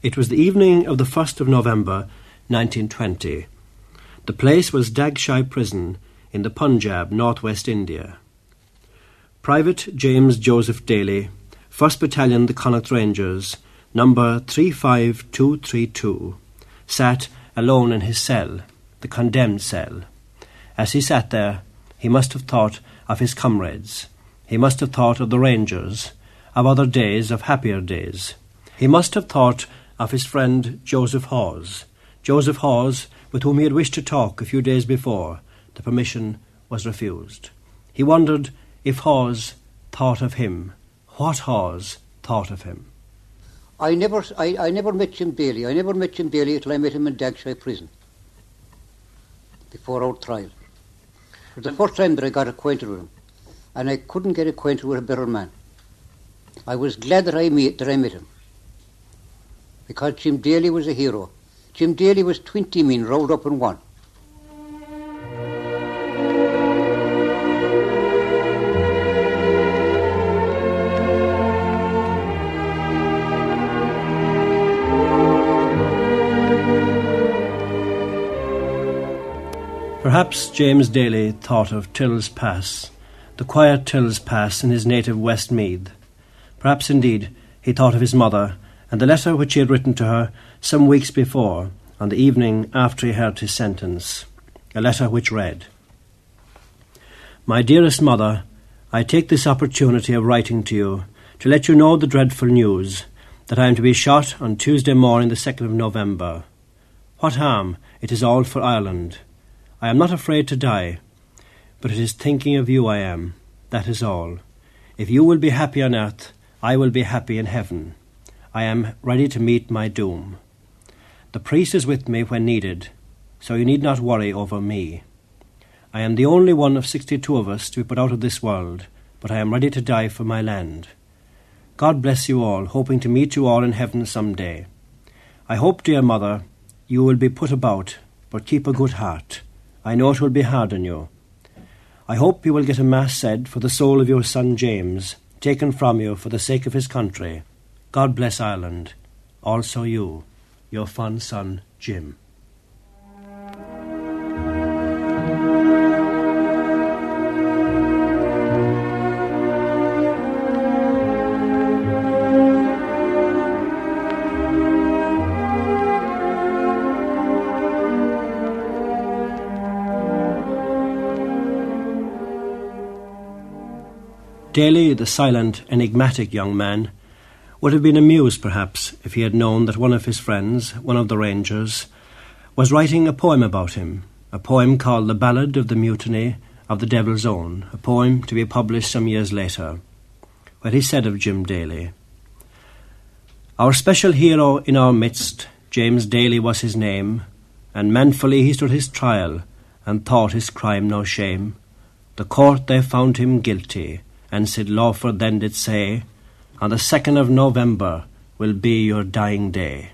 It was the evening of the 1st of November, 1920. The place was Dagshai Prison in the Punjab, northwest India. Private James Joseph Daly, 1st Battalion, the Connaught Rangers, number 35232, sat alone in his cell, the condemned cell. As he sat there, he must have thought of his comrades. He must have thought of the Rangers, of other days, of happier days. He must have thought of his friend Joseph Hawes. Joseph Hawes, with whom he had wished to talk a few days before. The permission was refused. He wondered if Hawes thought of him. What Hawes thought of him. I never met Jim Daly. I never met Jim Daly until I met him in Dagshai Prison before our trial. It was the first time that I got acquainted with him, and I couldn't get acquainted with a better man. I was glad that I met him, because Jim Daly was a hero. Jim Daly was 20 men rolled up in one. Perhaps James Daly thought of Till's Pass, the quiet Till's Pass in his native Westmeath. Perhaps, indeed, he thought of his mother and the letter which he had written to her some weeks before, on the evening after he heard his sentence. A letter which read, "My dearest mother, I take this opportunity of writing to you to let you know the dreadful news that I am to be shot on Tuesday morning, the 2nd of November. What harm? It is all for Ireland. I am not afraid to die, but it is thinking of you I am. That is all. If you will be happy on earth, I will be happy in heaven. I am ready to meet my doom. The priest is with me when needed, so you need not worry over me. I am the only one of 62 of us to be put out of this world, but I am ready to die for my land. God bless you all, hoping to meet you all in heaven some day. I hope, dear mother, you will be put about, but keep a good heart. I know it will be hard on you. I hope you will get a mass said for the soul of your son James, taken from you for the sake of his country. God bless Ireland. Also you, your fond son Jim." Daly, the silent, enigmatic young man, would have been amused, perhaps, if he had known that one of his friends, one of the Rangers, was writing a poem about him, a poem called The Ballad of the Mutiny of the Devil's Own, a poem to be published some years later, where he said of Jim Daly, "Our special hero in our midst, James Daly was his name, and manfully he stood his trial, and thought his crime no shame. The court they found him guilty, and Sid Lawford then did say, on the 2nd of November will be your dying day."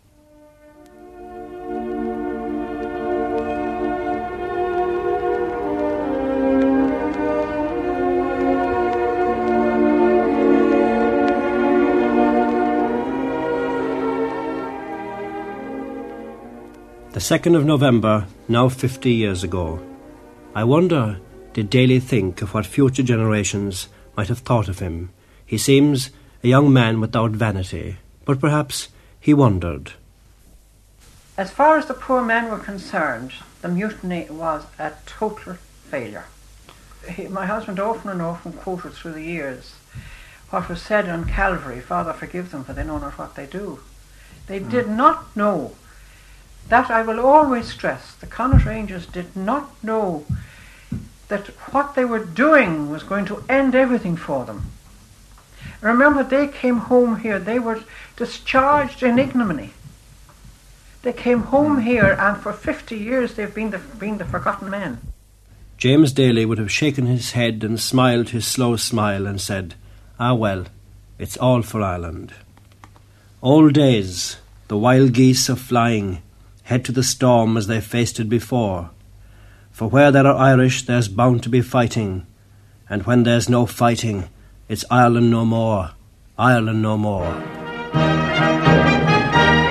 The 2nd of November, now 50 years ago. I wonder, did Daly think of what future generations might have thought of him? He seems a young man without vanity, but perhaps he wondered. As far as the poor men were concerned, the mutiny was a total failure. My husband often and often quoted through the years what was said on Calvary, "Father, forgive them, for they know not what they do." They did not know. That I will always stress. The Connaught Rangers did not know that what they were doing was going to end everything for them. Remember, they came home here, they were discharged in ignominy. They came home here, and for 50 years they've been the forgotten men. James Daly would have shaken his head and smiled his slow smile and said, "Ah well, it's all for Ireland." Old days, the wild geese of flying, head to the storm as they faced it before. For where there are Irish, there's bound to be fighting, and when there's no fighting, it's Ireland no more, Ireland no more.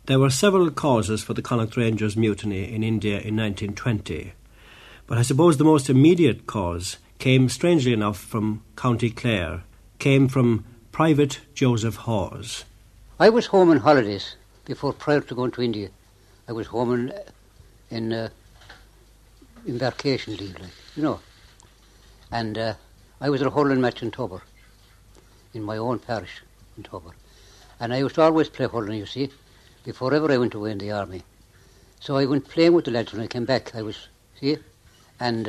There were several causes for the Connacht Rangers mutiny in India in 1920, but I suppose the most immediate cause came, strangely enough, from County Clare, came from Private Joseph Hawes. I was home on holidays prior to going to India. I was home in embarkation leave, And I was at a hurling match in Tubber, in my own parish in Tubber. And I used to always play hurling, you see, before ever I went away in the army. So I went playing with the lads when I came back. And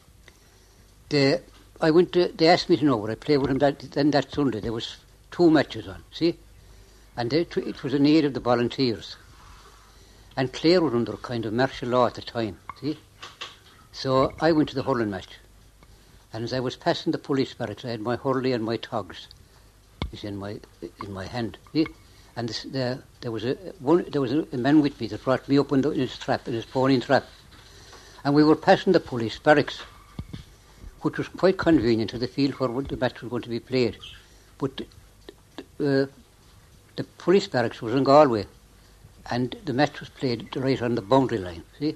they asked me to know would I play with them that Sunday. There was 2 matches on, see? And it was in aid of the volunteers. And Clare was under kind of martial law at the time, see? So I went to the hurling match. And as I was passing the police barracks, I had my hurley and my togs in my hand, see? And there was a man with me that brought me up in his pony trap. And we were passing the police barracks, which was quite convenient to the field where the match was going to be played. But the police barracks was in Galway, and the match was played right on the boundary line, see?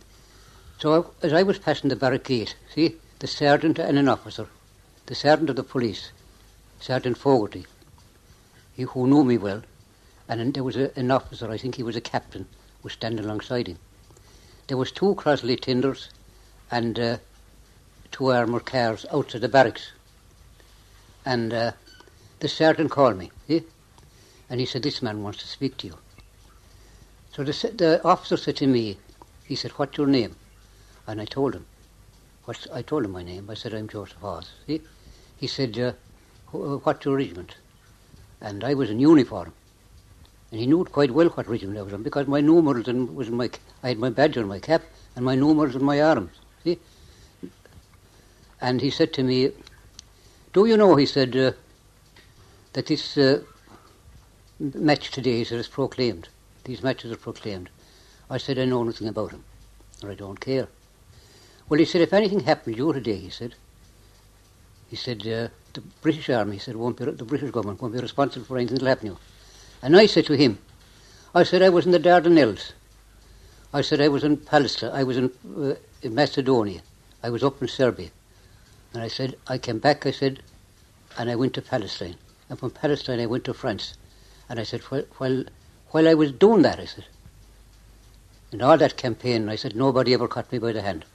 So as I was passing the barrack gate, see, the sergeant and an officer, the sergeant of the police, Sergeant Fogarty, who knew me well, and then there was an officer, I think he was a captain, was standing alongside him. There was 2 Crosley tinders and 2 armoured cars outside the barracks. And the sergeant called me, see? And he said, "This man wants to speak to you." So the officer said to me, he said, "What's your name?" And I told him. I told him my name. I said, "I'm Joseph Hawes." See? He said, "What's your regiment?" And I was in uniform. And he knew quite well what regiment I was in, because my numerals I had my badge on my cap, and my numerals on my arms. See? And he said to me, "Do you know," he said, "that this match today is proclaimed. These matches are proclaimed." I said, "I know nothing about them, or I don't care." Well, he said, "If anything happened to you today," he said, "the British Army," he said, the British government won't be responsible for anything that'll happen to you." And I said to him, I was in the Dardanelles. I said, I was in Palestine. I was in Macedonia. I was up in Serbia. And I said, I came back, I said, and I went to Palestine. And from Palestine I went to France. And I said, while I was doing that, I said, in all that campaign, I said, nobody ever caught me by the hand.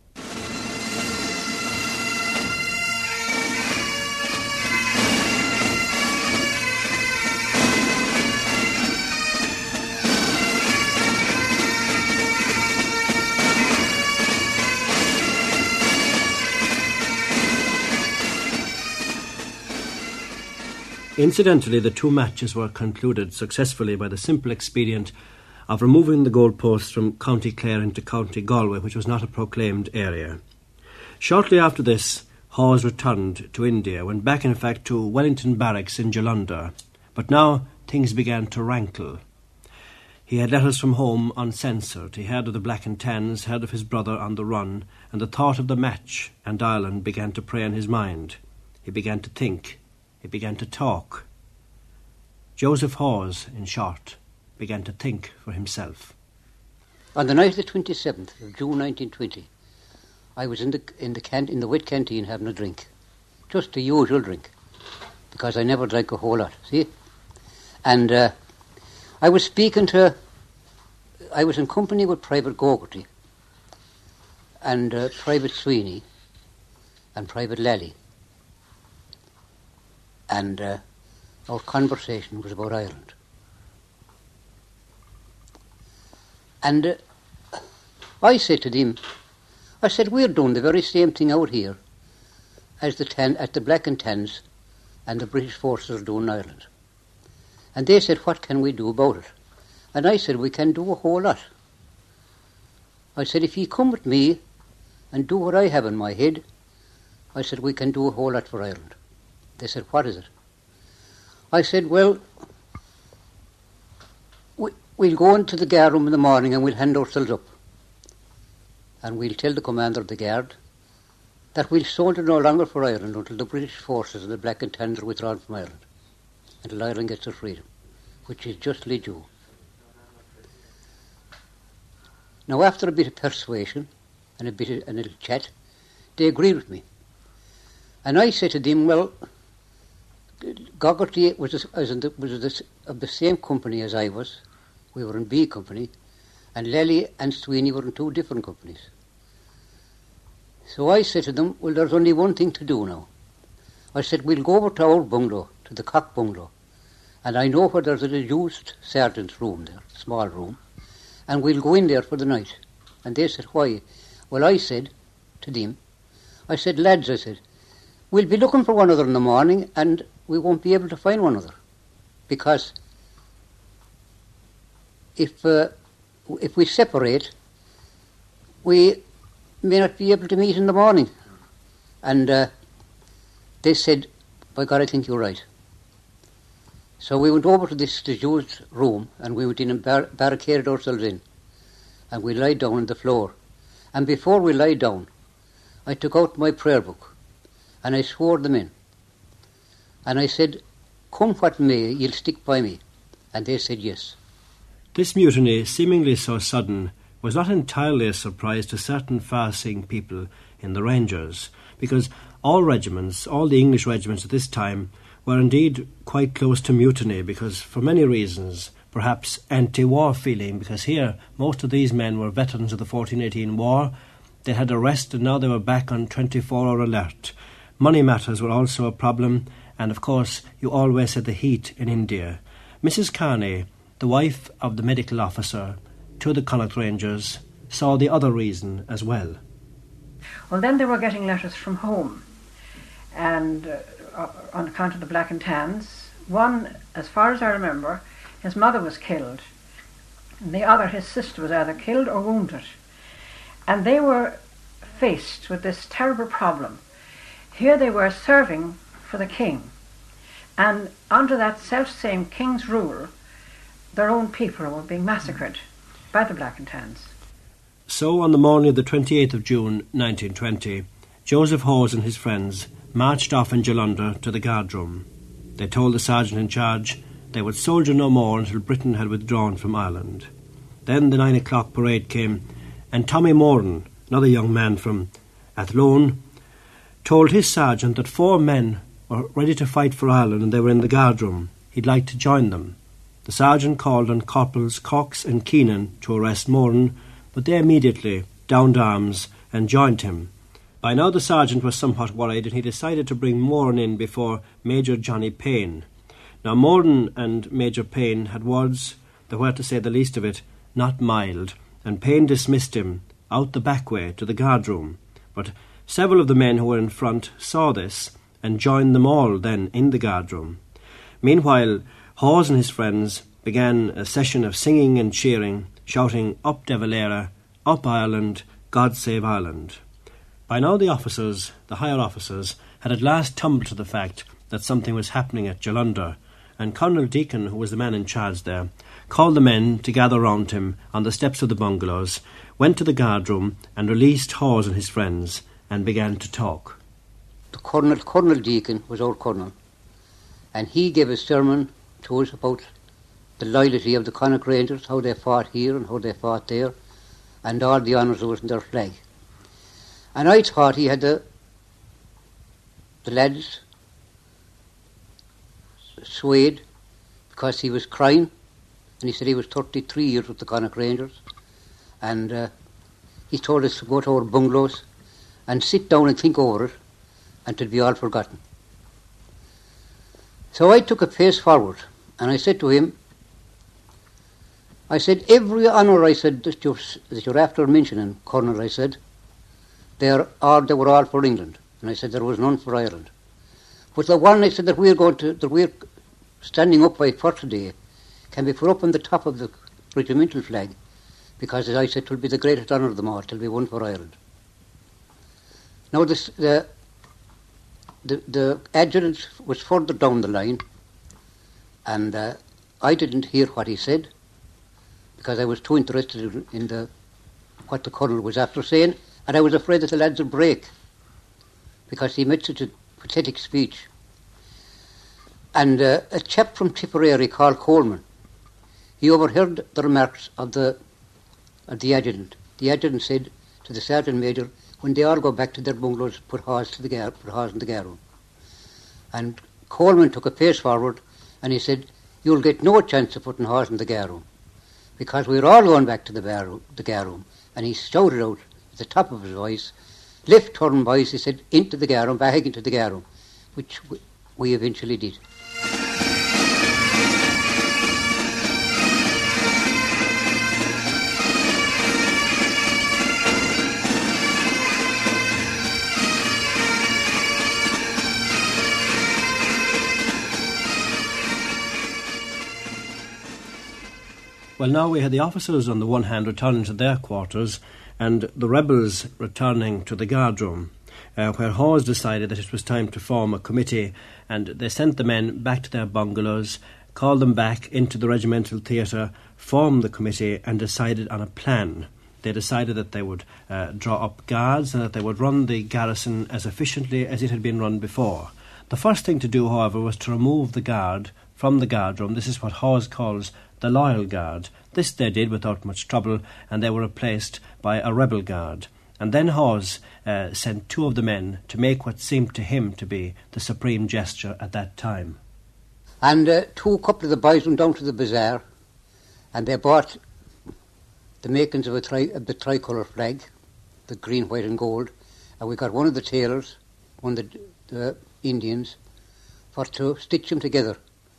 Incidentally, the 2 matches were concluded successfully by the simple expedient of removing the goalposts from County Clare into County Galway, which was not a proclaimed area. Shortly after this, Hawes returned to India, went back in fact to Wellington Barracks in Jalandhar. But now things began to rankle. He had letters from home uncensored. He heard of the Black and Tans, heard of his brother on the run, and the thought of the match and Ireland began to prey on his mind. He began to think. He began to talk. Joseph Hawes, in short, began to think for himself. On the night of the 27th of June 1920, I was in the wet canteen having a drink. Just the usual drink, because I never drank a whole lot, see? And I was in company with Private Gogarty and Private Sweeney and Private Lally. And our conversation was about Ireland. And I said to them, I said, we're doing the very same thing out here as at the Black and Tans and the British forces are doing in Ireland. And they said, what can we do about it? And I said, we can do a whole lot. I said, if you come with me and do what I have in my head, I said, we can do a whole lot for Ireland. They said, what is it? I said, well, we'll go into the guard room in the morning and we'll hand ourselves up. And we'll tell the commander of the guard that we'll soldier no longer for Ireland until the British forces and the Black and Tans are withdrawn from Ireland, until Ireland gets her freedom, which is justly due. Now, after a bit of persuasion and a little chat, they agreed with me. And I said to them, well, Goggerty was of the same company as I was. We were in B company, and Lely and Sweeney were in two different companies. So I said to them, well, there's only one thing to do now. I said, we'll go over to our bungalow, to the Cock bungalow, and I know where there's a used sergeant's room there, small room, and we'll go in there for the night. And they said, why? Well, I said to them, I said, lads, I said, we'll be looking for one another in the morning, and we won't be able to find one another, because if we separate, we may not be able to meet in the morning. And they said, by God, I think you're right. So we went over to this used room, and we went in and barricaded ourselves in, and we lied down on the floor. And before we lied down, I took out my prayer book, and I swore them in. And I said, come what may, you'll stick by me. And they said yes. This mutiny, seemingly so sudden, was not entirely a surprise to certain far-seeing people in the Rangers, because all regiments, all the English regiments at this time, were indeed quite close to mutiny, because for many reasons, perhaps anti-war feeling, because here most of these men were veterans of the 1418 war. They had a rest and now they were back on 24-hour alert. Money matters were also a problem, and of course you always had the heat in India. Mrs. Carney, the wife of the medical officer to the Connaught Rangers, saw the other reason as well. Well, then they were getting letters from home, and on account of the Black and Tans. One, as far as I remember, his mother was killed, and the other, his sister, was either killed or wounded. And they were faced with this terrible problem. Here they were serving for the king, and under that self-same king's rule, their own people were being massacred by the Black and Tans. So on the morning of the 28th of June 1920, Joseph Hawes and his friends marched off in Jalandhar to the guardroom. They told the sergeant in charge they would soldier no more until Britain had withdrawn from Ireland. Then the 9 o'clock parade came, and Tommy Moran, another young man from Athlone, told his sergeant that 4 men were ready to fight for Ireland and they were in the guardroom. He'd like to join them. The sergeant called on Corporals Cox and Keenan to arrest Moran, but they immediately downed arms and joined him. By now the sergeant was somewhat worried, and he decided to bring Moran in before Major Johnny Payne. Now Moran and Major Payne had words that were, to say the least of it, not mild, and Payne dismissed him out the back way to the guardroom. But several of the men who were in front saw this and joined them all then in the guardroom. Meanwhile, Hawes and his friends began a session of singing and cheering, shouting, "Up De Valera, up Ireland, God save Ireland." By now the officers, the higher officers, had at last tumbled to the fact that something was happening at Jalandhar, and Colonel Deacon, who was the man in charge there, called the men to gather round him on the steps of the bungalows, went to the guardroom and released Hawes and his friends and began to talk. The Colonel Deacon was our colonel, and he gave a sermon to us about the loyalty of the Connaught Rangers, how they fought here and how they fought there, and all the honours that was in their flag. And I thought he had the lads swayed because he was crying, and he said he was 33 years with the Connaught Rangers, and he told us to go to our bungalows and sit down and think over it until it'd be all forgotten. So I took a pace forward, and I said to him, I said, every honour, I said, that you're after mentioning, Colonel, I said, they were all for England, and I said there was none for Ireland. But the one, I said, that we're standing up by for today can be put up on the top of the regimental flag, because, as I said, it will be the greatest honour of them all, it will be one for Ireland. Now, the adjutant was further down the line, and I didn't hear what he said, because I was too interested in what the colonel was after saying, and I was afraid that the lads would break, because he made such a pathetic speech. And a chap from Tipperary called Coleman, he overheard the remarks of the the adjutant. The adjutant said to the sergeant major, when they all go back to their bungalows, put Hawes in the guard room. And Coleman took a pace forward and he said, you'll get no chance of putting Hawes in the guard room, because we're all going back to the guard room. And he shouted out at the top of his voice, left turn boys, he said, into the guard room, back into the guard room, which we eventually did. Well, now we had the officers on the one hand returning to their quarters and the rebels returning to the guard room, where Hawes decided that it was time to form a committee, and they sent the men back to their bungalows, called them back into the regimental theatre, formed the committee and decided on a plan. They decided that they would draw up guards and that they would run the garrison as efficiently as it had been run before. The first thing to do, however, was to remove the guard from the guard room. This is what Hawes calls the loyal guard. This they did without much trouble, and they were replaced by a rebel guard. And then Hawes sent two of the men to make what seemed to him to be the supreme gesture at that time. And a couple of the boys went down to the bazaar, and they bought the makings of the tricolour flag, the green, white and gold, and we got one of the tailors, one of the Indians, to stitch them together.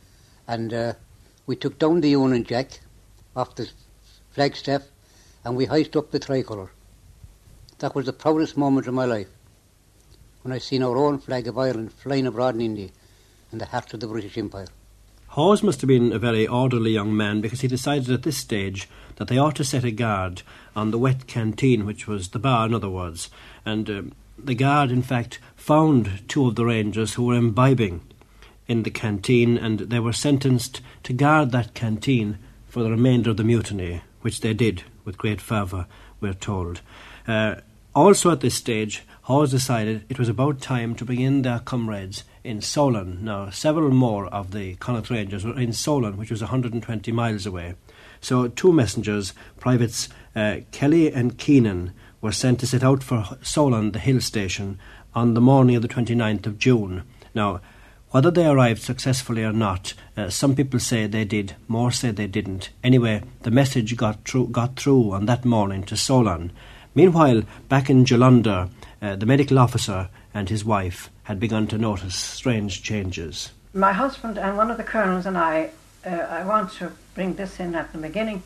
And we took down the Union Jack off the flagstaff and we hoisted up the tricolour. That was the proudest moment of my life, when I seen our own flag of Ireland flying abroad in India, in the heart of the British Empire. Hawes must have been a very orderly young man, because he decided at this stage that they ought to set a guard on the wet canteen, which was the bar in other words. And the guard, in fact, found two of the Rangers who were imbibing in the canteen, and they were sentenced to guard that canteen for the remainder of the mutiny, which they did with great fervour, we're told. Also at this stage, Hawes decided it was about time to bring in their comrades in Solon. Now, several more of the Connaught Rangers were in Solon, which was 120 miles away. So two messengers, Privates Kelly and Keenan, were sent to set out for Solon, the hill station, on the morning of the 29th of June. Now, whether they arrived successfully or not, some people say they did, more say they didn't. Anyway, the message got through on that morning to Solon. Meanwhile, back in Jalander, the medical officer and his wife had begun to notice strange changes. My husband and one of the colonels and I want to bring this in at the beginning,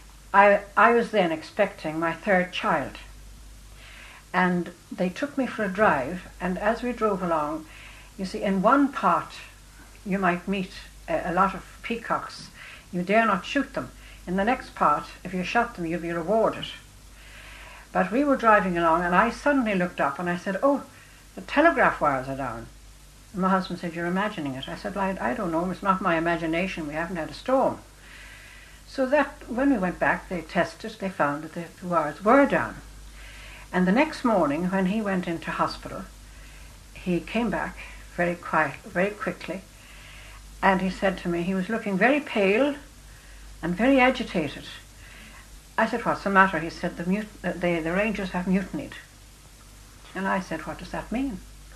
I was then expecting my third child. And they took me for a drive, and as we drove along, you see, in one part you might meet a lot of peacocks. You dare not shoot them. In the next part, if you shot them, you'd be rewarded. But we were driving along, and I suddenly looked up and I said, oh, the telegraph wires are down. And my husband said, you're imagining it. I said, well, I don't know, it's not my imagination, we haven't had a storm. So that, when we went back, they tested, they found that the wires were down. And the next morning, when he went into hospital, he came back very quickly, and he said to me, he was looking very pale and very agitated. I said, what's the matter? He said, the Rangers have mutinied. And I said, what does that mean?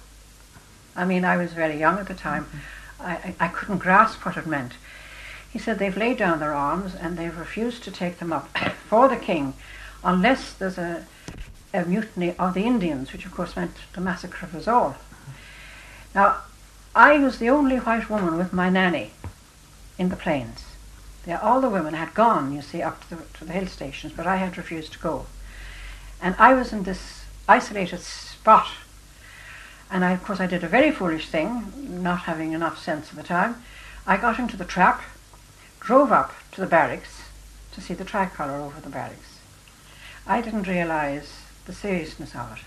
I mean, I was very young at the time. I couldn't grasp what it meant. He said, they've laid down their arms and they've refused to take them up for the king unless there's a mutiny of the Indians, which of course meant the massacre of us all. Now, I was the only white woman with my nanny in the plains. All the women had gone, you see, up to the hill stations, but I had refused to go. And I was in this isolated spot. And of course I did a very foolish thing, not having enough sense at the time. I got into the trap, drove up to the barracks to see the tricolour over the barracks. I didn't realise the seriousness of it.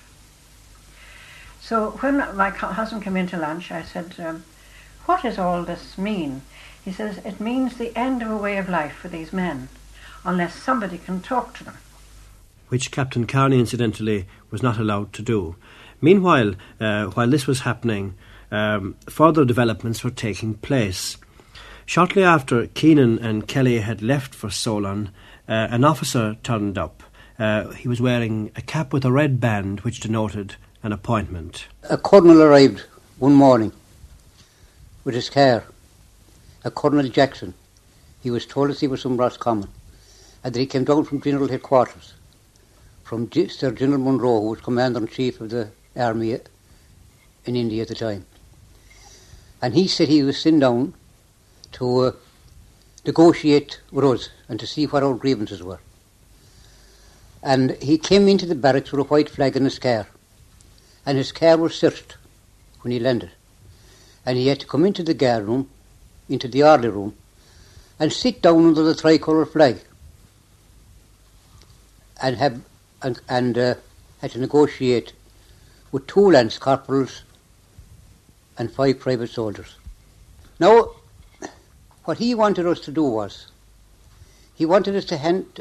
So when my husband came in to lunch, I said, what does all this mean? He says, it means the end of a way of life for these men, unless somebody can talk to them. Which Captain Carney, incidentally, was not allowed to do. Meanwhile, while this was happening, further developments were taking place. Shortly after Keenan and Kelly had left for Solon, an officer turned up. He was wearing a cap with a red band which denoted an appointment. A colonel arrived one morning with his car, a Colonel Jackson. He was told that he was from Roscommon, and that he came down from General Headquarters, from Sir General Munro, who was Commander-in-Chief of the Army in India at the time. And he said he was sent down to negotiate with us and to see what our grievances were. And he came into the barracks with a white flag in his car, and his car was searched when he landed. And he had to come into the guard room, into the orderly room, and sit down under the tricolour flag and had to negotiate with 2 lance corporals and 5 private soldiers. Now, what he wanted us to do was, he wanted us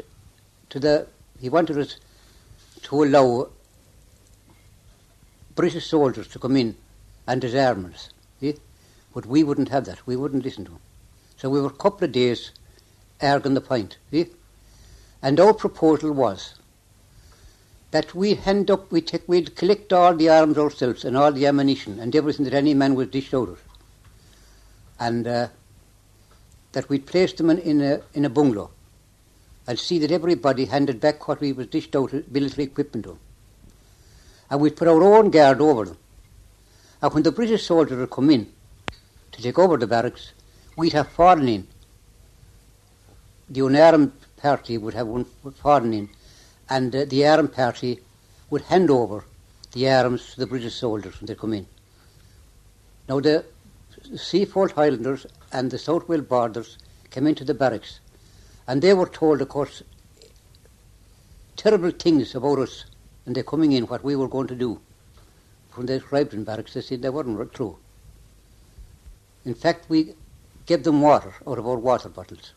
to allow British soldiers to come in and disarm us. See? But we wouldn't have that. We wouldn't listen to him. So we were a couple of days arguing the point. See? And our proposal was that we'd collect all the arms ourselves and all the ammunition and everything that any man was dished out of, and that we'd place them in a bungalow and see that everybody handed back what we was dished out of military equipment to them. And we'd put our own guard over them. And when the British soldiers would come in to take over the barracks, we'd have fallen in. The unarmed party would have fallen in, and the armed party would hand over the arms to the British soldiers when they come in. Now the Seafold Highlanders and the South Wales Borders came into the barracks, and they were told, of course, terrible things about us and they're coming in, what we were going to do. When they arrived in barracks, they said they weren't true. In fact, we gave them water out of our water bottles.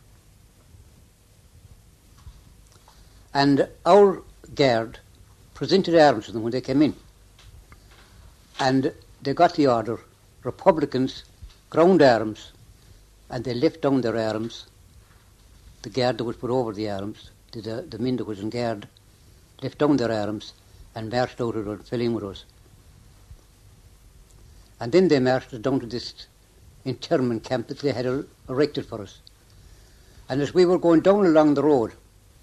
And our guard presented arms to them when they came in. And they got the order, Republicans ground arms, and they left down their arms. The guard that was put over the arms, the men that was in guard, left down their arms and marched out of it, fell in with us. And then they marched us down to this internment camp that they had erected for us. And as we were going down along the road,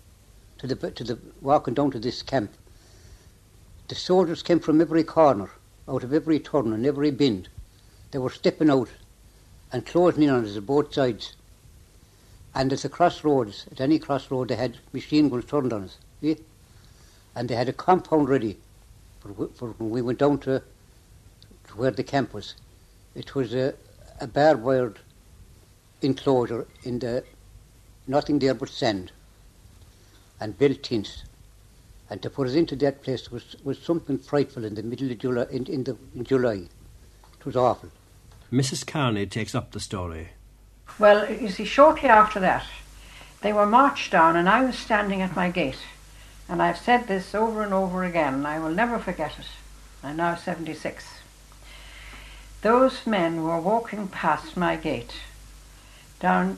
walking down to this camp, the soldiers came from every corner, out of every turn and every bend. They were stepping out and closing in on us at both sides. And at the crossroads, at any crossroad, they had machine guns turned on us. See? And they had a compound ready for when we went down to where the camp was. It was a barbed wired enclosure in nothing there but sand and built tents. And to put us into that place was something frightful in the middle of July, in July. It was awful. Mrs. Carney takes up the story. Well, you see, shortly after that, they were marched down and I was standing at my gate. And I've said this over and over again, and I will never forget it. I'm now 76. Those men were walking past my gate down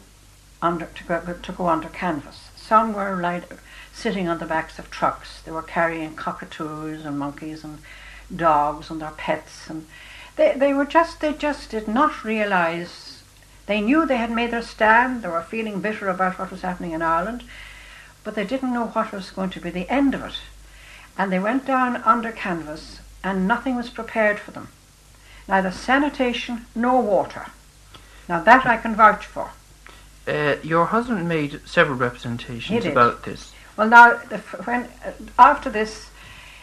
to go under canvas. Some were sitting on the backs of trucks. They were carrying cockatoos and monkeys and dogs and their pets, and they just did not realise. They knew they had made their stand. They were feeling bitter about what was happening in Ireland, but they didn't know what was going to be the end of it. And they went down under canvas and nothing was prepared for them. Neither sanitation nor water. Now that I can vouch for. Your husband made several representations about this. Well, now, after this,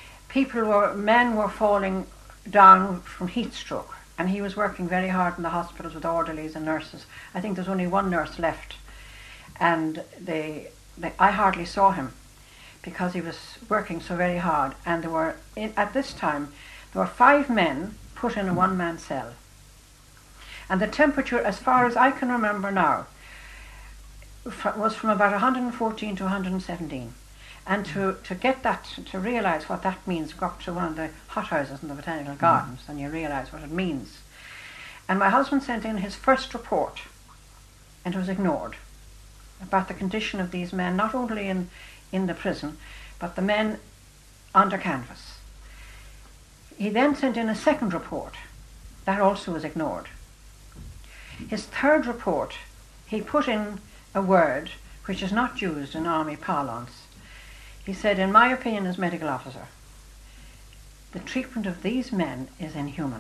men were falling down from heat stroke, and he was working very hard in the hospitals with orderlies and nurses. I think there's only one nurse left, and I hardly saw him because he was working so very hard. And at this time, there were 5 men put in a one-man cell, and the temperature, as far as I can remember now, was from about 114 to 117. And to get that, to realise what that means, go up to one of the hothouses in the Botanical Gardens and you realise what it means. And my husband sent in his first report, and was ignored, about the condition of these men, not only in the prison, but the men under canvas. He then sent in a second report. That also was ignored. His third report, he put in a word which is not used in army parlance. He said, in my opinion as medical officer, the treatment of these men is inhuman.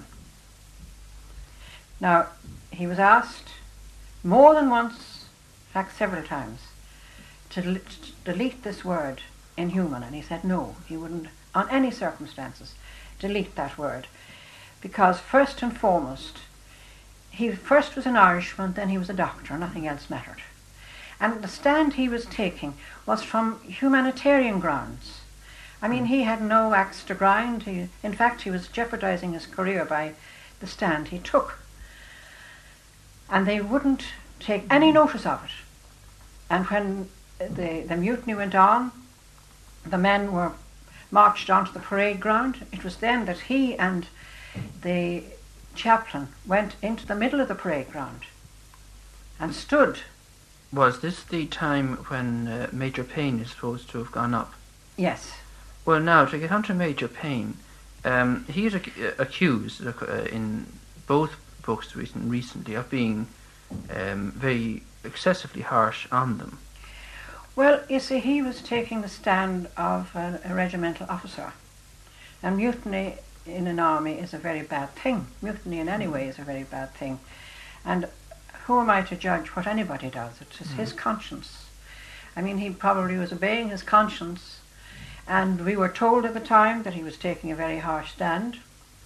Now, he was asked more than once, in fact several times, to delete this word, inhuman, and he said no, he wouldn't, on any circumstances, delete that word, because first and foremost, he first was an Irishman, then he was a doctor, nothing else mattered. And the stand he was taking was from humanitarian grounds. I mean, he had no axe to grind. In fact, he was jeopardizing his career by the stand he took. And they wouldn't take any notice of it. And when the mutiny went on, the men were marched onto the parade ground. It was then that he and the chaplain went into the middle of the parade ground and stood. Was this the time when Major Payne is supposed to have gone up? Yes. Well, now, to get on to Major Payne, he is accused in both books recently of being very excessively harsh on them. Well, you see, he was taking the stand of a regimental officer. And mutiny in an army is a very bad thing. Mutiny in any way is a very bad thing. And who am I to judge what anybody does? It's his conscience. I mean, he probably was obeying his conscience, and we were told at the time that he was taking a very harsh stand.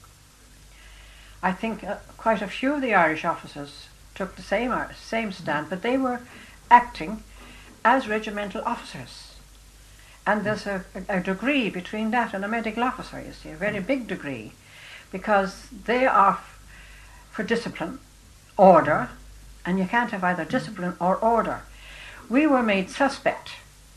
I think quite a few of the Irish officers took the same stand, but they were acting as regimental officers. And there's a degree between that and a medical officer, you see, a very big degree, because they are for discipline, order, and you can't have either discipline or order. We were made suspect,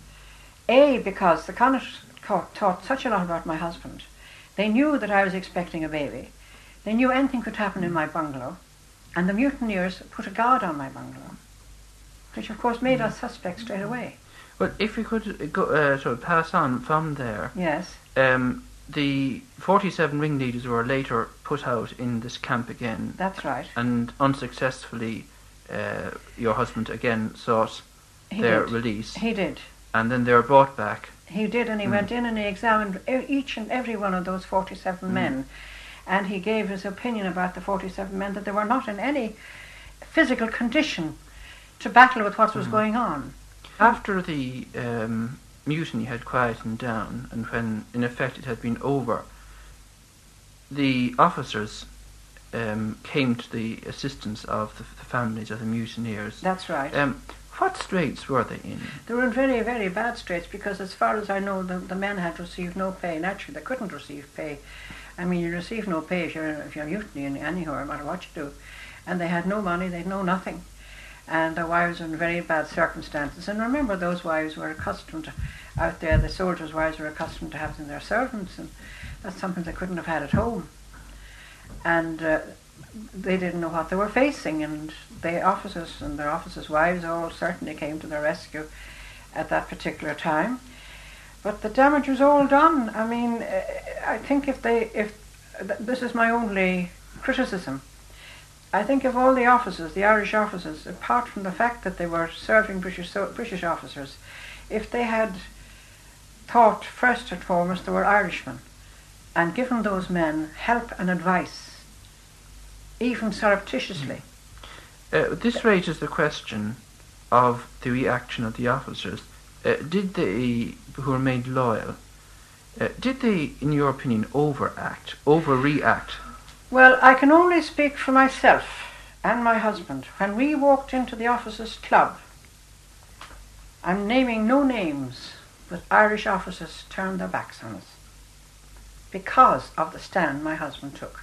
because the Connaught Court taught such a lot about my husband. They knew that I was expecting a baby. They knew anything could happen in my bungalow, and the mutineers put a guard on my bungalow, which of course made us suspects straight away. Well, if we could go, sort of pass on from there. Yes. The 47 ringleaders were later put out in this camp again. That's right. And unsuccessfully, your husband again sought their release. He did. And then they were brought back. He did, and he went in and he examined each and every one of those 47 men. And he gave his opinion about the 47 men, that they were not in any physical condition to battle with what was going on. After the mutiny had quietened down, and when in effect it had been over, the officers came to the assistance of the families of the mutineers. That's right. What straits were they in? They were in very, very bad straits, because as far as I know, the men had received no pay. Naturally, they couldn't receive pay. I mean, you receive no pay if you're mutinying anywhere, no matter what you do. And they had no money, they had no nothing. And their wives were in very bad circumstances. And remember, those wives were accustomed to, out there, the soldiers' wives were accustomed to having their servants, and that's something they couldn't have had at home. And they didn't know what they were facing, and the officers and their officers' wives all certainly came to their rescue at that particular time. But the damage was all done. I mean, I think if this is my only criticism, I think if all the officers, the Irish officers, apart from the fact that they were serving British officers, if they had thought first and foremost they were Irishmen, and given those men help and advice, even surreptitiously. This raises the question of the reaction of the officers. Did they, who remained loyal, did they, in your opinion, overreact? Well, I can only speak for myself and my husband. When we walked into the officers' club, I'm naming no names, but Irish officers turned their backs on us because of the stand my husband took.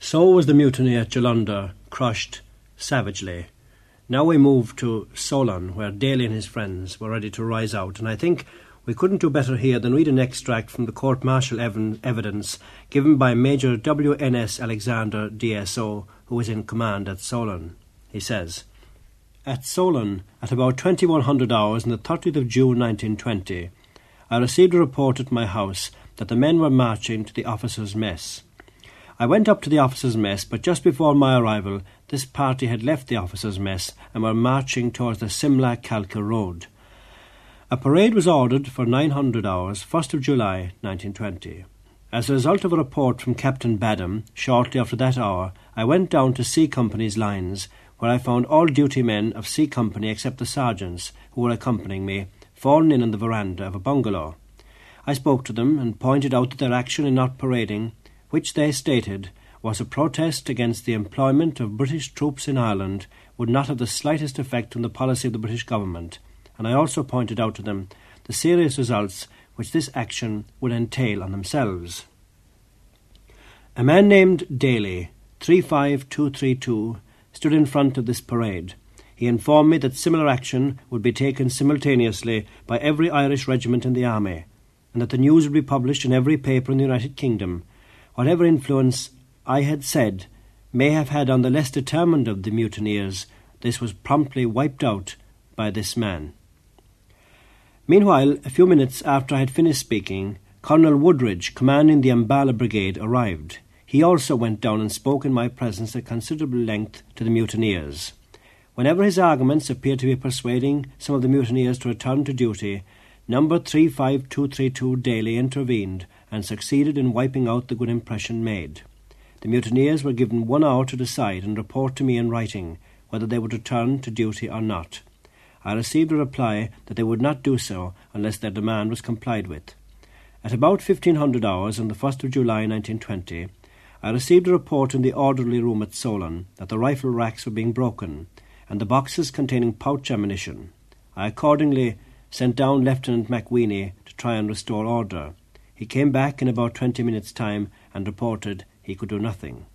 So was the mutiny at Jolunda crushed savagely. Now we move to Solon, where Daly and his friends were ready to rise out, and I think we couldn't do better here than read an extract from the court-martial evidence given by Major W.N.S. Alexander, DSO, who was in command at Solon. He says, "At Solon, at about 2100 hours on the 30th of June 1920, I received a report at my house that the men were marching to the officers' mess. I went up to the officers' mess, but just before my arrival, this party had left the officers' mess and were marching towards the Simla-Kalka road. A parade was ordered for 900 hours, 1st of July 1920. As a result of a report from Captain Badham, shortly after that hour, I went down to C Company's lines, where I found all duty men of C Company except the sergeants, who were accompanying me, fallen in on the veranda of a bungalow. I spoke to them and pointed out that their action in not parading, which they stated was a protest against the employment of British troops in Ireland, would not have the slightest effect on the policy of the British government, and I also pointed out to them the serious results which this action would entail on themselves. A man named Daly, 35232, stood in front of this parade. He informed me that similar action would be taken simultaneously by every Irish regiment in the army, and that the news would be published in every paper in the United Kingdom. Whatever influence I had said may have had on the less determined of the mutineers, this was promptly wiped out by this man." Meanwhile, a few minutes after I had finished speaking, Colonel Woodridge, commanding the Ambala Brigade, arrived. He also went down and spoke in my presence at considerable length to the mutineers. Whenever his arguments appeared to be persuading some of the mutineers to return to duty, number 35232 Daly intervened and succeeded in wiping out the good impression made. The mutineers were given 1 hour to decide and report to me in writing whether they would return to duty or not. I received a reply that they would not do so unless their demand was complied with. At about 1500 hours on the 1st of July 1920, I received a report in the orderly room at Solon that the rifle racks were being broken and the boxes containing pouch ammunition. I accordingly sent down Lieutenant McWeeny to try and restore order. He came back in about 20 minutes' time and reported he could do nothing.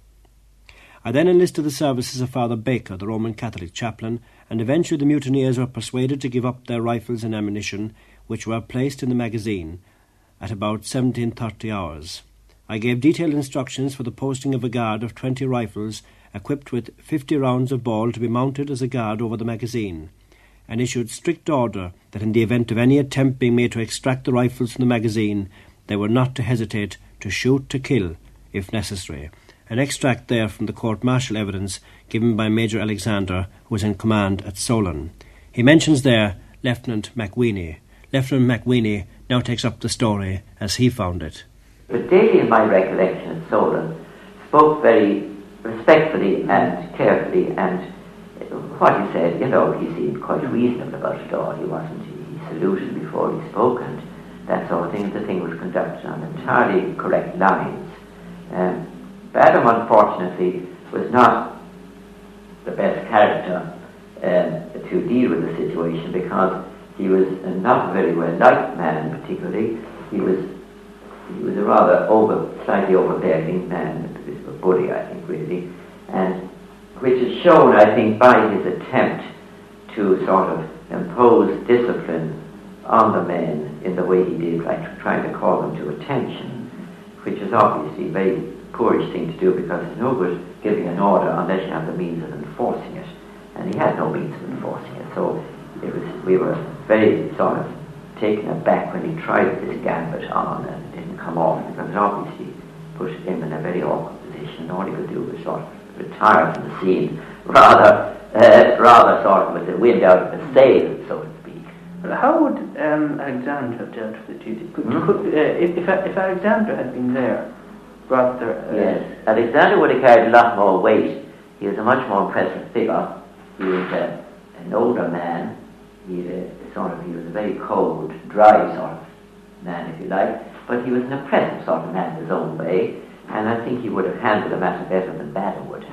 I then enlisted the services of Father Baker, the Roman Catholic chaplain, and eventually the mutineers were persuaded to give up their rifles and ammunition, which were placed in the magazine at about 1730 hours. I gave detailed instructions for the posting of a guard of 20 rifles equipped with 50 rounds of ball to be mounted as a guard over the magazine, and issued strict order that in the event of any attempt being made to extract the rifles from the magazine, they were not to hesitate to shoot to kill, if necessary. An extract there from the court-martial evidence given by Major Alexander, who was in command at Solon. He mentions there Lieutenant McWeeny. Lieutenant McWeeny now takes up the story as he found it. But Daly, in my recollection at Solon, spoke very respectfully and carefully, and what he said, he seemed quite reasonable about it all. He saluted before he spoke, and that sort of thing. The thing was conducted on entirely correct lines. Badham, unfortunately, was not the best character to deal with the situation, because he was not a very well liked man. Particularly, he was a rather slightly overbearing man, a bit of a bully, I think, really, and which is shown, I think, by his attempt to sort of impose discipline on the men in the way he did, like trying to call them to attention, which is obviously a very poorish thing to do, because it's no good giving an order unless you have the means of enforcing it, and he had no means of enforcing it. So we were very sort of taken aback when he tried this gambit on and it didn't come off, because it obviously put him in a very awkward position. All he could do was sort of retire from the scene, rather sort of with the wind out of the sail, so to speak. Well, how would Alexander have dealt with it? If Alexander had been there, rather... Yes, Alexander would have carried a lot more weight. He was a much more impressive figure. He was an older man. He was a very cold, dry sort of man, if you like, but he was an impressive sort of man in his own way, and I think he would have handled the matter better than Badham would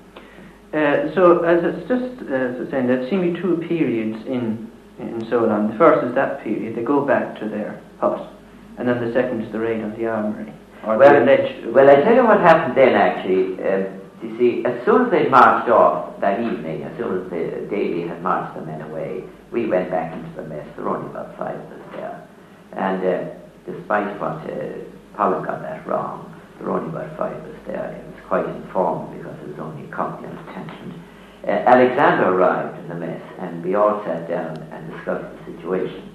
have. So, as it's just saying, there seem to be two periods in Solon. The first is that period. They go back to their hut, and then the second is the raid on the armoury. Well, I tell you what happened then, actually. You see, as soon as they'd marched off that evening, as soon as the Daly had marched the men away, we went back into the mess. There were only about 5 of us there. And despite what Pollock got that wrong, there were only about 5 of us there. It was quite informal because it was only a company of attention. Alexander arrived in the mess, and we all sat down and discussed the situation.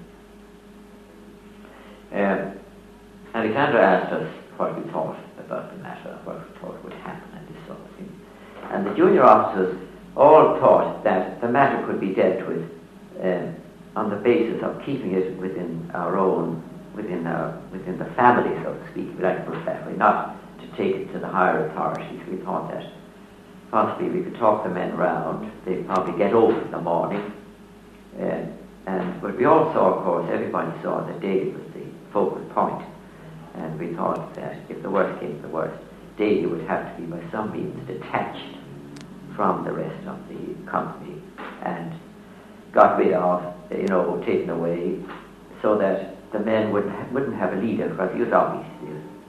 Alexander asked us what we thought about the matter, what we thought would happen, and this sort of thing. And the junior officers all thought that the matter could be dealt with on the basis of keeping it within our own, within the family, so to speak, if you like to put it that way, not to take it to the higher authorities. We thought that possibly we could talk the men round. They'd probably get over in the morning. But we all saw, of course, everybody saw that Daly was the focal point. And we thought that if the worst came to the worst, Daly would have to be by some means detached from the rest of the company and got rid of, taken away, so that the men wouldn't have a leader, because he was obviously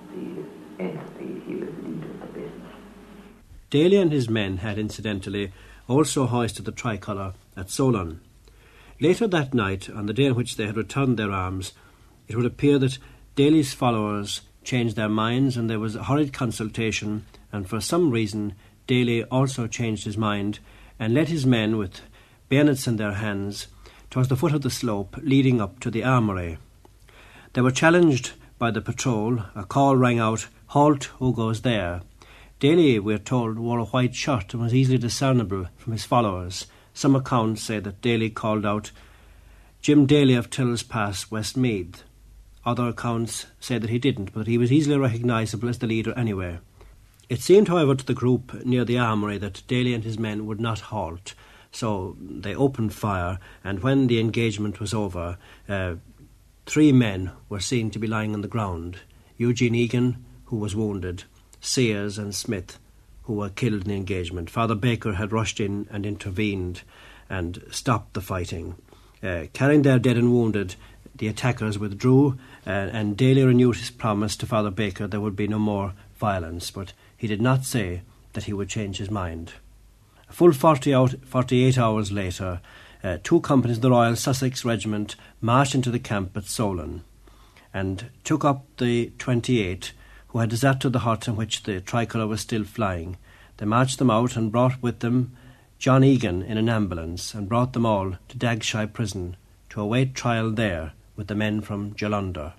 he was the leader of the business. Daly and his men had incidentally also hoisted the tricolour at Solon. Later that night, on the day on which they had returned their arms, it would appear that Daly's followers changed their minds, and there was a hurried consultation, and for some reason Daly also changed his mind and led his men with bayonets in their hands towards the foot of the slope leading up to the armoury. They were challenged by the patrol. A call rang out, "Halt, who goes there?" Daly, we are told, wore a white shirt and was easily discernible from his followers. Some accounts say that Daly called out, "Jim Daly of Till's Pass, Westmeath." Other accounts say that he didn't, but he was easily recognisable as the leader anyway. It seemed, however, to the group near the armoury that Daly and his men would not halt, so they opened fire, and when the engagement was over, 3 men were seen to be lying on the ground: Eugene Egan, who was wounded, Sears and Smith, who were killed in the engagement. Father Baker had rushed in and intervened and stopped the fighting. Carrying their dead and wounded, the attackers withdrew, and Daly renewed his promise to Father Baker there would be no more violence, but he did not say that he would change his mind. A full 48 hours later, 2 companies of the Royal Sussex Regiment marched into the camp at Solon and took up the 28 who had deserted the hut in which the tricolour was still flying. They marched them out and brought with them John Egan in an ambulance, and brought them all to Dagshy Prison to await trial there with the men from Jolunder.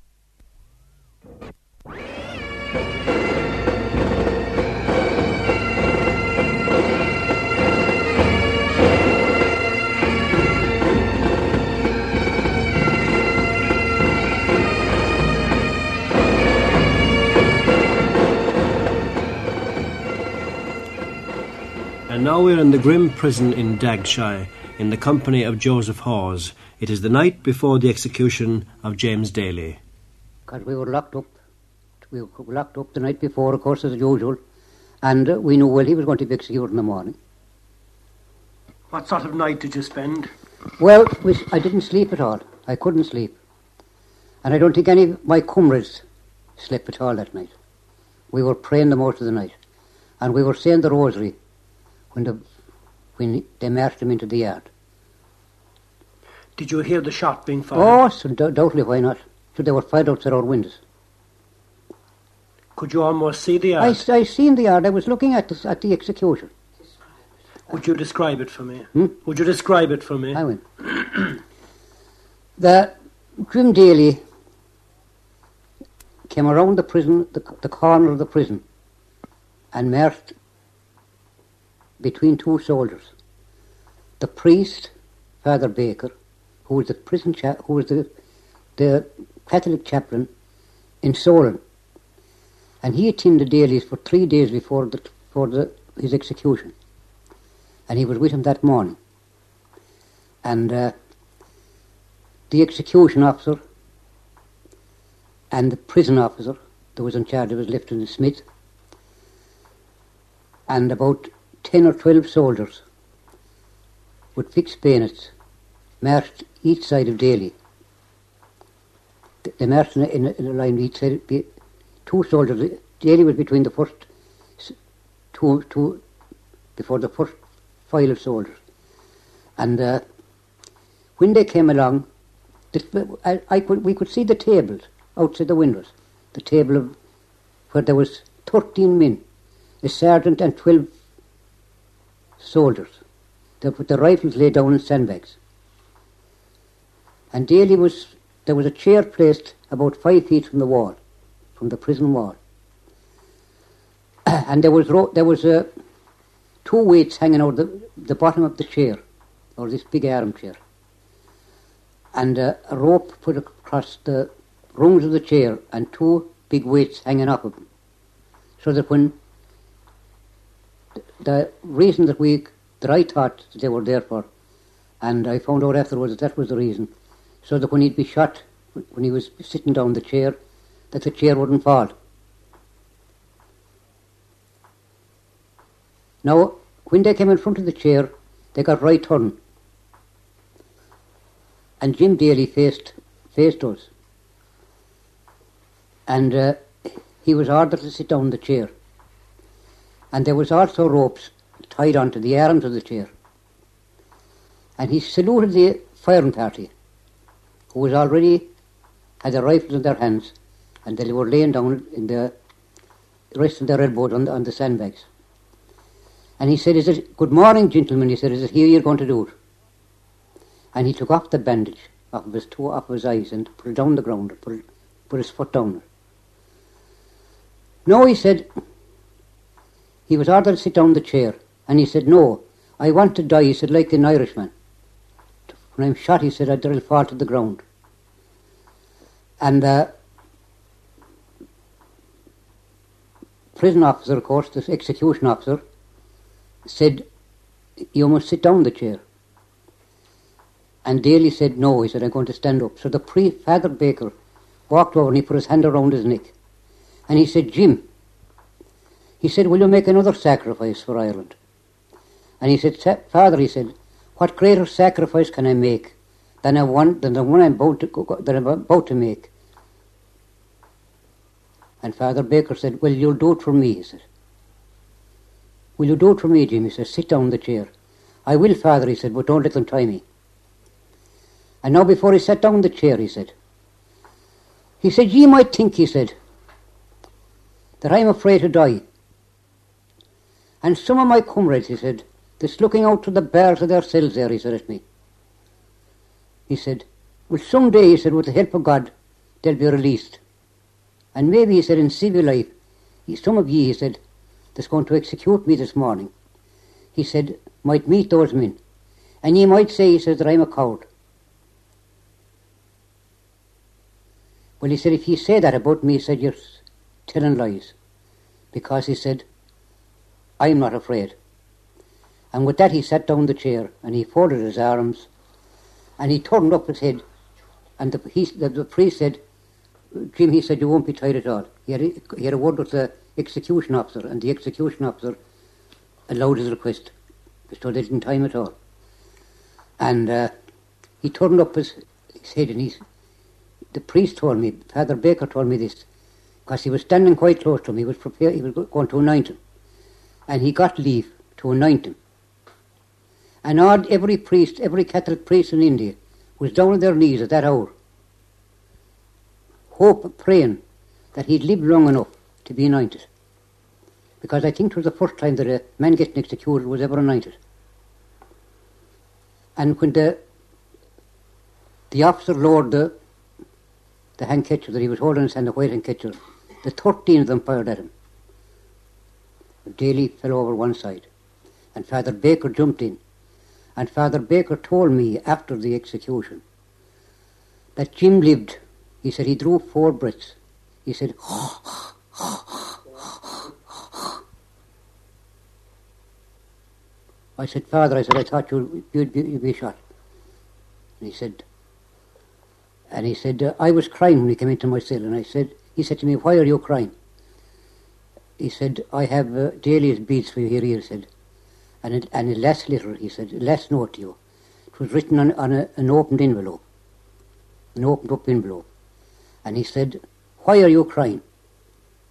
And now we're in the grim prison in Dagshy, in the company of Joseph Hawes. It is the night before the execution of James Daly. Because we were locked up. We were locked up the night before, of course, as usual. And we knew, well, he was going to be executed in the morning. What sort of night did you spend? Well, I didn't sleep at all. I couldn't sleep. And I don't think any of my comrades slept at all that night. We were praying the most of the night. And we were saying the rosary when they marched him into the yard. Did you hear the shot being fired? Oh, so doubtly, why not? So they were fired outside our windows. Could you almost see the yard? I seen the yard. I was looking at the execution. Would you describe it for me? Would you describe it for me? I will. The Jim Daly came around the prison, the corner of the prison, and marched between 2 soldiers. The priest, Father Baker, who was the prison who was the Catholic chaplain in Solon, and he attended Daly's for 3 days before his execution, and he was with him that morning. And the execution officer and the prison officer that was in charge, was Lieutenant Smith, and about 10 or 12 soldiers with fixed bayonets marched each side of Daly. They marched in a line each side two soldiers. Daly was between the first two before the first file of soldiers. And when they came along, we could see the tables outside the windows. The table of where there was 13 men, a sergeant and 12 soldiers. They put the rifles laid down in sandbags. And there was a chair placed about 5 feet from the wall, from the prison wall. And there was two weights hanging out the bottom of the chair, or this big armchair. And a rope put across the rungs of the chair and two big weights hanging off of them. So that when the reason that I thought they were there for, and I found out afterwards that was the reason, so that when he'd be shot, when he was sitting down the chair, that the chair wouldn't fall. Now, when they came in front of the chair, they got right turn. And Jim Daly faced us. And he was ordered to sit down in the chair. And there was also ropes tied onto the arms of the chair. And he saluted the firing party, who was already had their rifles in their hands, and they were laying down resting their elbows on the sandbags. And he said, "Is it good morning, gentlemen?" He said, "Is it here you're going to do it?" And he took off the bandage off of his eyes and put it down on the ground, put his foot down. "No," he said. He was ordered to sit down in the chair, and he said, "No, I want to die," he said, "like an Irishman. When I'm shot," he said, "I'll fall to the ground." And the prison officer, of course, the execution officer, said, "You must sit down in the chair." And Daly said, "No," he said, "I'm going to stand up." So the Father Baker walked over and he put his hand around his neck. And he said, "Jim," he said, "will you make another sacrifice for Ireland?" And he said, "Father," he said, "what greater sacrifice can I make than the one I'm about to make?" And Father Baker said, "Well, you'll do it for me," he said. "Will you do it for me, Jim?" He said, "Sit down in the chair." "I will, Father," he said, "but don't let them tie me." And now before he sat down in the chair, he said, "Ye might think," he said, "that I'm afraid to die. And some of my comrades," he said, "that's looking out to the bars of their cells there," he said at me. He said, "Well, some day," he said, "with the help of God, they'll be released. And maybe," he said, "in civil life, some of ye," he said, "that's going to execute me this morning," he said, "might meet those men. And ye might say," he said, "that I'm a coward." Well, he said, "If ye say that about me," he said, "you're telling lies. Because," he said, "I'm not afraid." And with that he sat down in the chair and he folded his arms and he turned up his head. And the priest said, "Jim," he said, "you won't be tied at all." He had a word with the execution officer, and the execution officer allowed his request, so they didn't tie him at all. And he turned up his head, and the priest told me, Father Baker told me this, because he was standing quite close to him. He was prepared, he was going to anoint him, and he got leave to anoint him. And every Catholic priest in India was down on their knees at that hour, praying that he'd live long enough to be anointed. Because I think it was the first time that a man getting executed was ever anointed. And when the officer lowered the handkerchief that he was holding in his hand, the white handkerchief, the 13 of them fired at him. Daly fell over one side, and Father Baker jumped in. And Father Baker told me after the execution that Jim lived. He said he drew 4 breaths. He said, I said, "Father," I said, "I thought you'd be shot." And he said, "I was crying when he came into my cell." And he said to me, "Why are you crying?" He said, "I have Daly's beads for you here," he said. And a last letter, he said, a last note to you. It was written on an opened envelope, an opened up envelope. And he said, "Why are you crying?"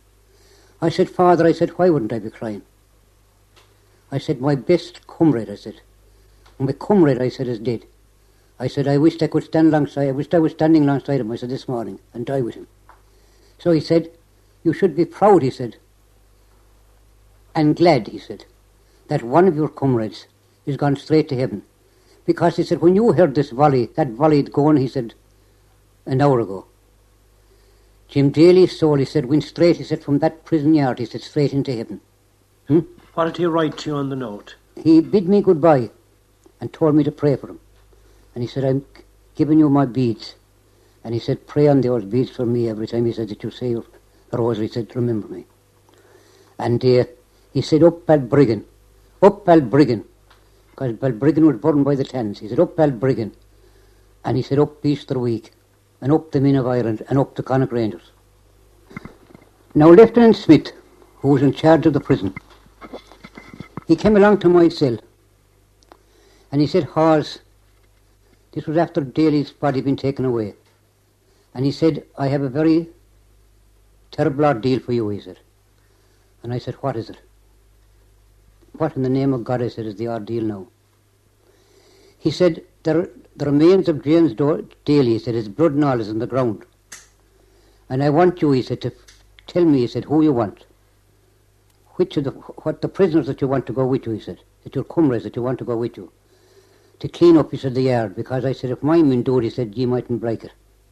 I said, Father, I said, why wouldn't I be crying? I said, my best comrade, I said. And my comrade, I said, is dead. I said, I wished I could stand alongside. I wished I was standing alongside him, I said, this morning, and die with him. So he said, you should be proud, he said, and glad, he said, that one of your comrades is gone straight to heaven. Because, he said, when you heard this volley, that volley had gone, he said, an hour ago. Jim Daly's soul, he said, went straight, he said, from that prison yard, he said, straight into heaven. What did he write to you on the note? He bid me goodbye and told me to pray for him. And he said, I'm giving you my beads. And he said, pray on those beads for me every time, he said, that you say your rosary. He said, remember me. And he said, up Balbriggan, because Balbriggan was burned by the Tens. He said, up Balbriggan. And he said, up Easter Week, and up the Men of Ireland, and up the Connacht Rangers. Now, Lieutenant Smith, who was in charge of the prison, he came along to my cell, and he said, Hawes, this was after Daly's body had been taken away. And he said, I have a very terrible ordeal for you, he said. And I said, what is it? What in the name of God, I said, is the ordeal now? He said, the remains of James Daly, he said, his blood and all is on the ground. And I want you, he said, to tell me, he said, who you want. What the prisoners that you want to go with you, he said, that your comrades that you want to go with you. To clean up, he said, the yard, because I said, if my men do it, he said, ye mightn't break it.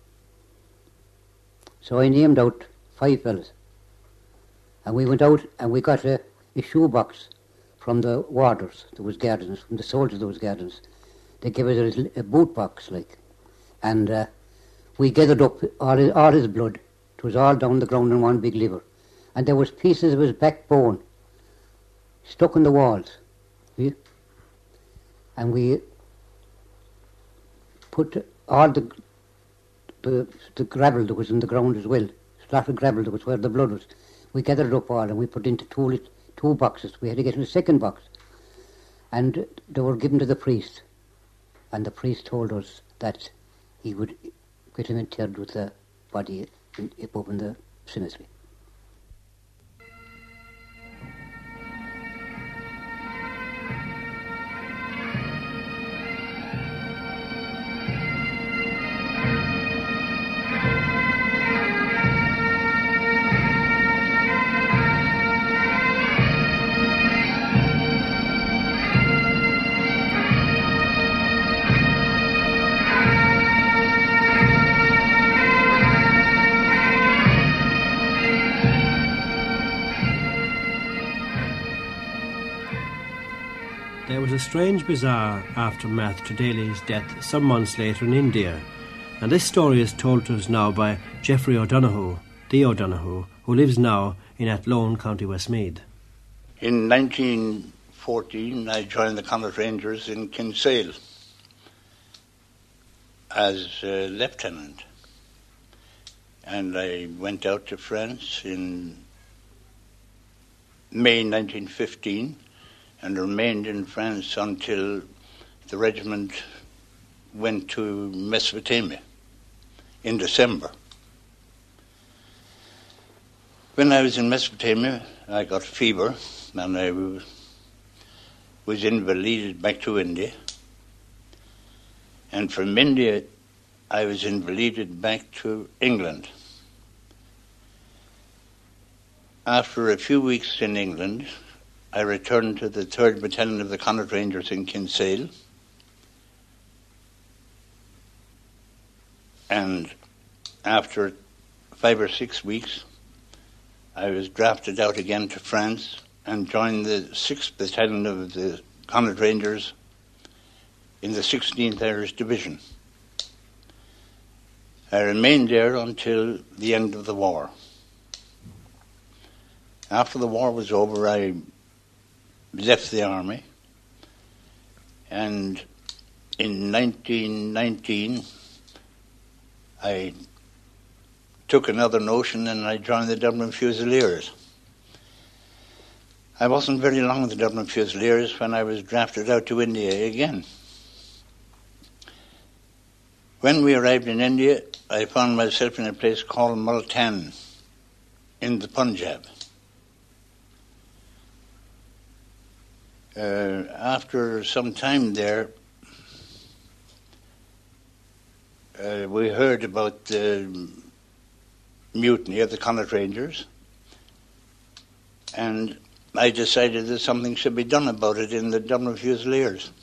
So I named out 5 fellas. And we went out and we got a shoebox from the warders, there was gardens, from the soldiers there was gardens. They gave us a boot box, like. And we gathered up all his blood. It was all down the ground in one big liver. And there was pieces of his backbone stuck in the walls. See? And we put all the gravel that was in the ground as well. A lot of gravel that was where the blood was. We gathered it up all and we put into two boxes. We had to get in a second box. And they were given to the priest. And the priest told us that he would get him interred with the body up in the cemetery. There was a strange, bizarre aftermath to Daly's death some months later in India, and this story is told to us now by Geoffrey O'Donoghue, the O'Donoghue, who lives now in Athlone, County Westmeath. In 1914, I joined the Connacht Rangers in Kinsale as a lieutenant, and I went out to France in May 1915 and remained in France until the regiment went to Mesopotamia in December. When I was in Mesopotamia, I got fever and I was invalided back to India. And from India, I was invalided back to England. After a few weeks in England, I returned to the 3rd Battalion of the Connacht Rangers in Kinsale. And after 5 or 6 weeks, I was drafted out again to France and joined the 6th Battalion of the Connacht Rangers in the 16th Irish Division. I remained there until the end of the war. After the war was over, I left the army, and in 1919 I took another notion and I joined the Dublin Fusiliers. I wasn't very long with the Dublin Fusiliers when I was drafted out to India again. When we arrived in India, I found myself in a place called Multan in the Punjab. After some time there, we heard about the mutiny of the Connaught Rangers, and I decided that something should be done about it in the Dublin Fusiliers.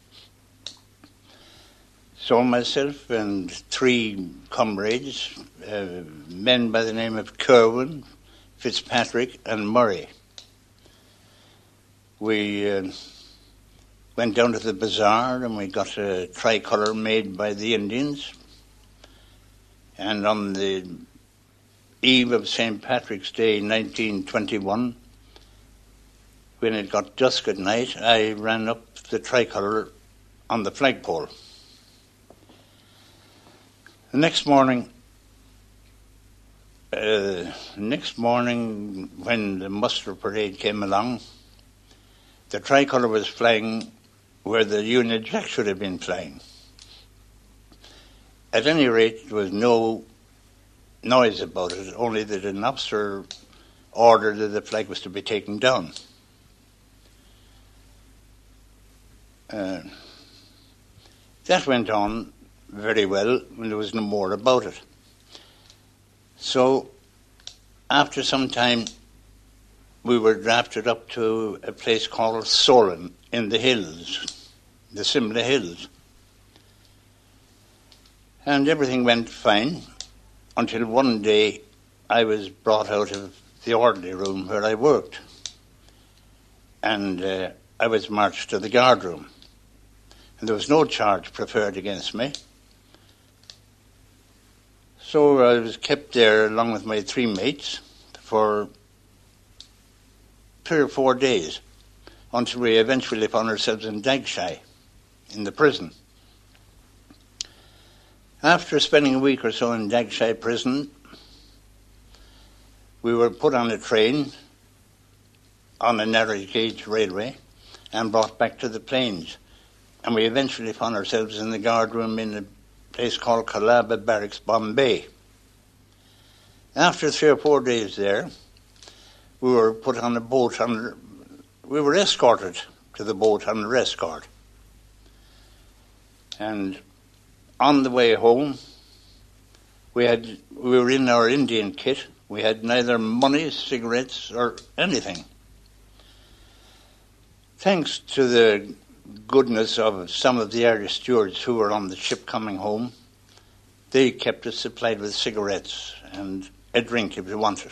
So myself and 3 comrades, men by the name of Kerwin, Fitzpatrick and Murray, we went down to the bazaar and we got a tricolour made by the Indians. And on the eve of St. Patrick's Day 1921, when it got dusk at night, I ran up the tricolour on the flagpole. The next morning, when the muster parade came along, the tricolour was flying where the Union Jack should have been flying. At any rate, there was no noise about it, only that an officer ordered that the flag was to be taken down. That went on very well when there was no more about it. So, after some time, we were drafted up to a place called Solon in the hills, the Simla Hills. And everything went fine until one day I was brought out of the orderly room where I worked. And I was marched to the guard room. And there was no charge preferred against me. So I was kept there along with my 3 mates for 3 or 4 days until we eventually found ourselves in Dagshy, in the prison. After spending a week or so in Dagshy prison, we were put on a train on a narrow gauge railway and brought back to the plains. And we eventually found ourselves in the guard room in a place called Colaba Barracks, Bombay. After 3 or 4 days there, we were put on a boat we were escorted to the boat under escort. And on the way home, we were in our Indian kit. We had neither money, cigarettes, or anything. Thanks to the goodness of some of the Irish stewards who were on the ship coming home, they kept us supplied with cigarettes and a drink if we wanted.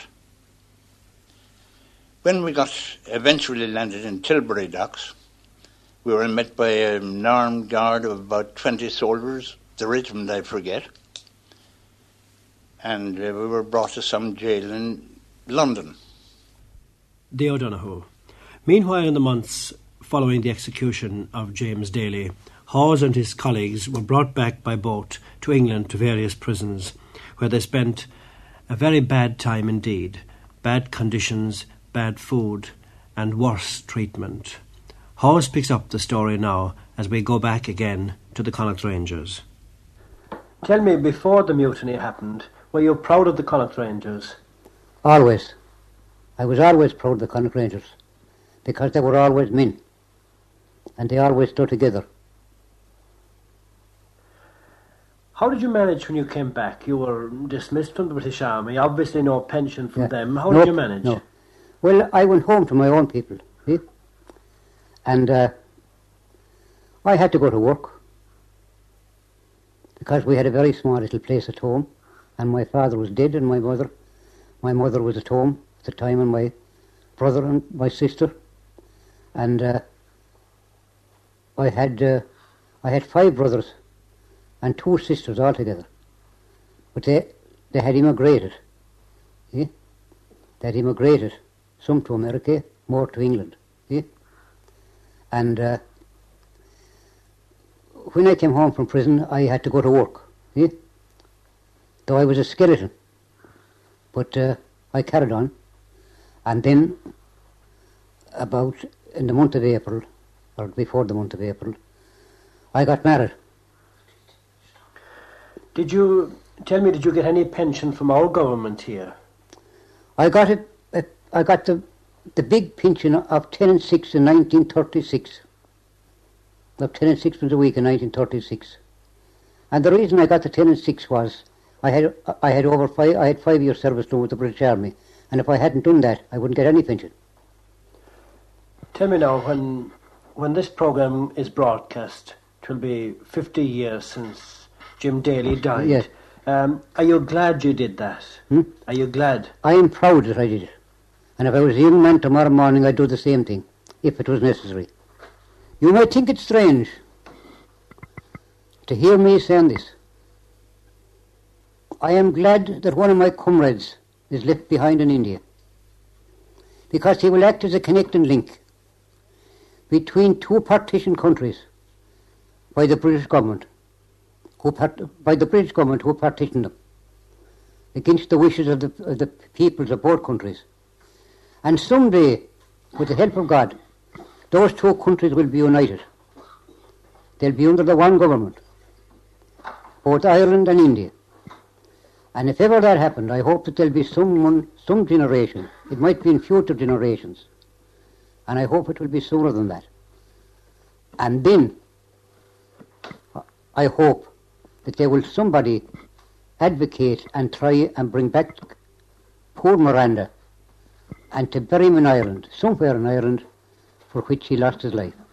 When we eventually landed in Tilbury docks, we were met by an armed guard of about 20 soldiers, the regiment I forget, and we were brought to some jail in London. D. O'Donoghue. Meanwhile, in the months following the execution of James Daly, Hawes and his colleagues were brought back by boat to England to various prisons, where they spent a very bad time indeed, bad conditions, bad food, and worse treatment. Hawes picks up the story now as we go back again to the Connaught Rangers. Tell me, before the mutiny happened, were you proud of the Connaught Rangers? Always. I was always proud of the Connaught Rangers, because they were always men, and they always stood together. How did you manage when you came back? You were dismissed from the British Army, obviously no pension from them. How did you manage? No. Well, I went home to my own people, see? And I had to go to work, because we had a very small little place at home, and my father was dead, and my mother was at home at the time, and my brother and my sister, and I had 5 brothers and 2 sisters altogether, but they had immigrated. See? They had immigrated, some to America, more to England. See? And when I came home from prison, I had to go to work. See? Though I was a skeleton, but I carried on. And then, about in the month of April, or before the month of April, I got married. Did you get any pension from our government here? I got the the big pension of 10 and 6 in 1936. Of 10 and 6 was a week in 1936. And the reason I got the 10 and 6 was I had 5 years service done with the British Army, and if I hadn't done that, I wouldn't get any pension. Tell me now, when this programme is broadcast, it will be 50 years since Jim Daly died. Yes. Are you glad you did that? Are you glad? I am proud that I did it. And if I was a young man tomorrow morning, I'd do the same thing, if it was necessary. You might think it strange to hear me saying this. I am glad that one of my comrades is left behind in India, because he will act as a connecting link between two partition countries by the British government, who partitioned them against the wishes of the peoples of both countries. And someday, with the help of God, those two countries will be united. They'll be under the one government, both Ireland and India. And if ever that happened, I hope that there'll be some generation, it might be in future generations, and I hope it will be sooner than that. And then, I hope that there will somebody advocate and try and bring back poor Miranda and to bury him in Ireland, somewhere in Ireland, for which he lost his life.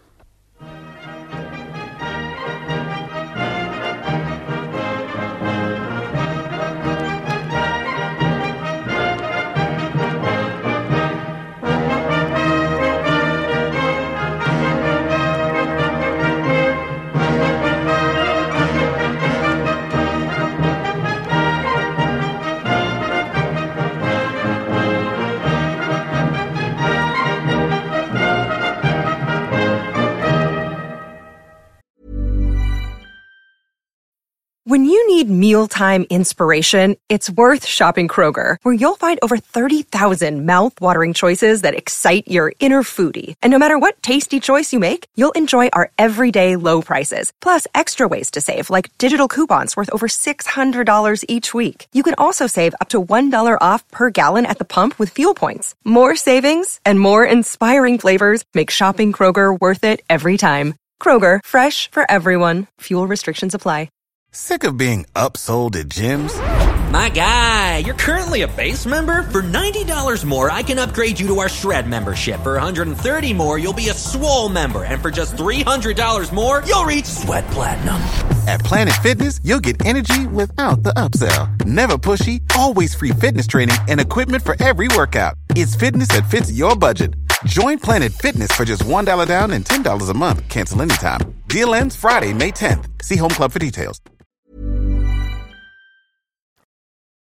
When you need mealtime inspiration, it's worth shopping Kroger, where you'll find over 30,000 mouth-watering choices that excite your inner foodie. And no matter what tasty choice you make, you'll enjoy our everyday low prices, plus extra ways to save, like digital coupons worth over $600 each week. You can also save up to $1 off per gallon at the pump with fuel points. More savings and more inspiring flavors make shopping Kroger worth it every time. Kroger, fresh for everyone. Fuel restrictions apply. Sick of being upsold at gyms? My guy, you're currently a base member. For $90 more, I can upgrade you to our Shred membership. For $130 more, you'll be a Swole member. And for just $300 more, you'll reach Sweat Platinum. At Planet Fitness, you'll get energy without the upsell. Never pushy, always free fitness training and equipment for every workout. It's fitness that fits your budget. Join Planet Fitness for just $1 down and $10 a month. Cancel anytime. Deal ends Friday, May 10th. See Home Club for details.